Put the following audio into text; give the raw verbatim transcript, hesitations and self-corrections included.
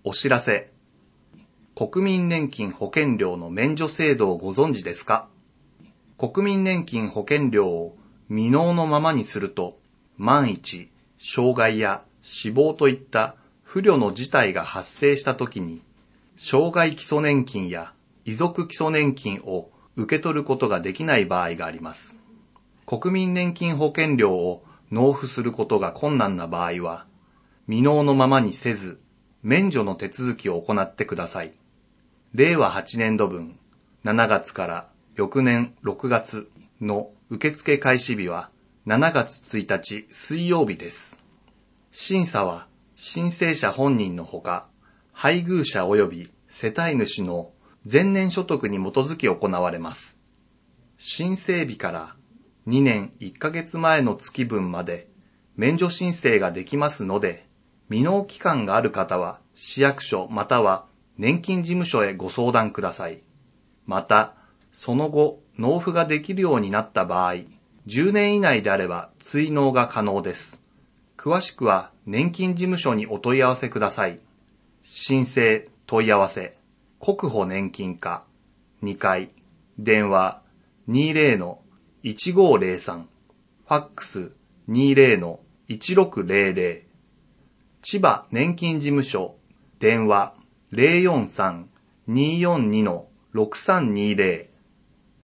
お知らせ。国民年金保険料の免除制度をご存知ですか？国民年金保険料を未納のままにすると、万一、障害や死亡といった不慮の事態が発生したときに、障害基礎年金や遺族基礎年金を受け取ることができない場合があります。国民年金保険料を納付することが困難な場合は、未納のままにせず、免除の手続きを行ってください。れいわはちねんどぶん、しちがつから翌年ろくがつの受付開始日はしちがつついたち水曜日です。審査は申請者本人のほか、配偶者及び世帯主の前年所得に基づき行われます。申請日からにねんいっかげつまえの月分まで免除申請ができますので、未納期間がある方は市役所または年金事務所へご相談ください。また、その後納付ができるようになった場合、じゅうねん以内であれば追納が可能です。詳しくは年金事務所にお問い合わせください。申請問い合わせ、国保年金課にかい、電話 にじゅうのいちごーぜろさん、ファックス にじゅうのいちろくぜろぜろ、千葉年金事務所、電話 ゼロよんさん にーよんにのろくさんにーぜろ